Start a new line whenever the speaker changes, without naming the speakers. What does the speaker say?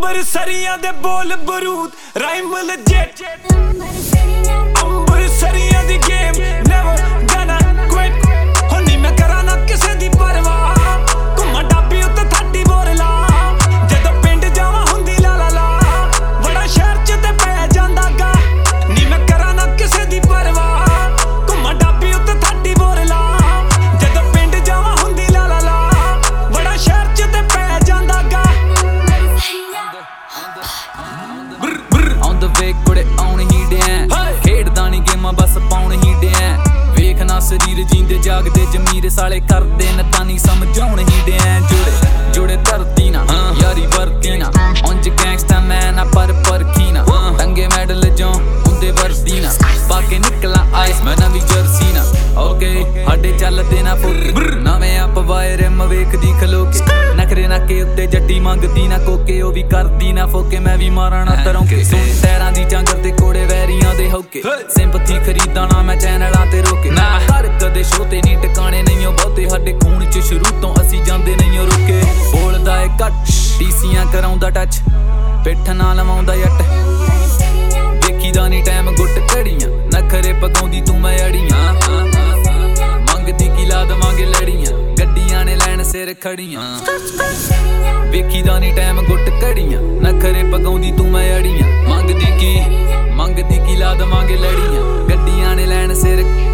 ਅੰਬਰਸਰੀਆਂ ਦੇ ਬੋਲ ਬਰੂਦ ਰਾਈਮ ਲੈਜੈਂਡ ਅੰਬਰਸਰੀਆਂ ਦੀ ਗੇਮ ਨੈਵਰ ਗੋਨਾ ਕੁਇਟ ਹੁਣੀ ਮੈਂ ਕਰਾਂ ਨਾ ਕਿਸੇ ਦੀ ਪਰਵਾਹ ਘੁੰਮਾ ਡਾਬੀ ਉੱਤੇ ਥਾਡੀ ਬੋਰ ਲਾ ਜਦੋਂ ਪਿੰਡ ਜਾਵਾਂ ਹੁੰਦੀ ਲਾ ਲਾ ਲਾ ਬੜਾ ਸ਼ਹਿਰ ਚ ਤੇ ਪੈ ਜਾਂਦਾ ਗਾ ਨੀ ਮੈਂ ਕਰਾਂ ਨਾ ਕਿਸੇ ਦੀ ਪਰਵਾਹ ਘੁੰਮਾ ਡਾਬੀ ਉੱਤੇ ਥਾਡੀ ਬੋਰ ਲਾ ਜਦੋਂ ਪਿੰਡ ਜਾਵਾਂ ਹੁੰਦੀ ਲਾ ਲਾ ਲਾ ਬੜਾ ਸ਼ਹਿਰ ਚ ਤੇ ਪੈ ਜਾਂਦਾ ਗਾ
On the way ਕੁੜੇ ਆਉਣ ਹੀ ਡਿਆਂ ਖੇਡਦਾ ਨੀ ਗੇਮਾਂ ਬਸ ਪਾਉਣ ਹੀ ਡਿਆਂ ਵੇਖ ਨਾ ਸਰੀਰ ਜੀਂਦੇ ਜਾਗਦੇ ਜਮੀਰ ਸਾਲੇ ਕਰਦੇ ਨਤਾਨੀ ਸਮਝਾਉਣ ਹੀ ਡਿਆਂ ਜੁੜੇ ਧਰਤੀ ਨਾ ਯਾਰੀ ਵਰਤੀ ਨਾ ਉਂਝ ਗੈਂਗਸਟਰ ਮੈਂ ਨਾ ਪਰ ਪਰਖੀ ਨਾ ਟੰਗੇ ਮੈਡਲ ਜੋ ਹੁੰਦੇ ਵਰਦੀ ਨਾ ਪਾ ਕੇ ਨਿਕਲਾਂ ਆਈਸ ਮੈਂ ਨਵੀਂ ਜਰਸੀ ਨਾ ਓਕੇ ਸਾਡੇ ਚੱਲਦੇ ਨਾ ਫੁੱਕ ਨਵੇਂ ਆਪ ਵਾਇਰ ਮ ਵੇਖਦੀ ਖਲੋ ਕੇ ਨਖਰੇ ਨਾਕੇ ਉੱਤੇ ਜੱਟੀ ਮੰਗਦੀ ਨਾ ਕੋਕੇ ਉਹ ਵੀ ਕਰਦੀ ਨਾ ਫੋਕੇ ਮੈਂ ਵੀ ਮਾਰਨਾ ਤਰੋਂ ਕੇ ਸੁਣ ਟੈਰਾਂ ਦੀ ਜਾਂਗਰ ਤੇ ਕੋੜੇ ਵੈਰੀਆਂ ਦੇ ਹੋਕੇ ਸਿੰਪਥੀ ਖਰੀਦਾਂ ਨਾ ਮੈਂ ਚੈਨਲਾਂ ਤੇ ਰੋਕੇ ਨਾ ਹਰ ਕਦੇ ਸ਼ੋ ਤੇ ਨਹੀਂ ਟਿਕਾਣੇ ਨਹੀਂ ਉਹ ਬਹੁਤੇ ਸਾਡੇ ਖੂਨ ਚ ਸ਼ੁਰੂ ਤੋਂ ਅਸੀਂ ਜਾਂਦੇ ਨਹੀਂ ਉਹ ਰੁਕੇ ਬੋਲਦਾ ਏ ਕੱਟ ਡੀਸੀਆਂ ਕਰਾਉਂਦਾ ਟੱਚ ਪਿੱਠ ਨਾਲ ਲਵਾਉਂਦਾ ਜੱਟ ਦੇਖੀਦਾ ਨੀ ਟਾਈਮ ਗੁੱਟ ਘੜੀਆਂ ਨਖਰੇ ਪਕਾਉਂਦੀ ਤੂੰ ਮੈਂ ਅੜੀਆਂ ਮੰਗਦੀ ਕੀ ਲਾ ਦਵਾਂਗੇ ਲੜੀਆਂ ਗੱਡੀਆਂ ਨੇ ਲੈਣ ਸਿਰ ਖੜੀਆਂ ਵੇਖੀਦਾ ਨੀ ਟਾਈਮ ਗੁੱਟ ਘੜੀਆਂ ਨਖਰੇ ਪਕਾਉਂਦੀ ਤੂੰ ਮੈਂ ਅੜੀਆਂ ਮੰਗਦੀ ਕੀ ਲਾ ਦਵਾਂਗੇ ਲੜੀਆਂ ਗੱਡੀਆਂ ਨੇ ਲੈਣ ਸਿਰ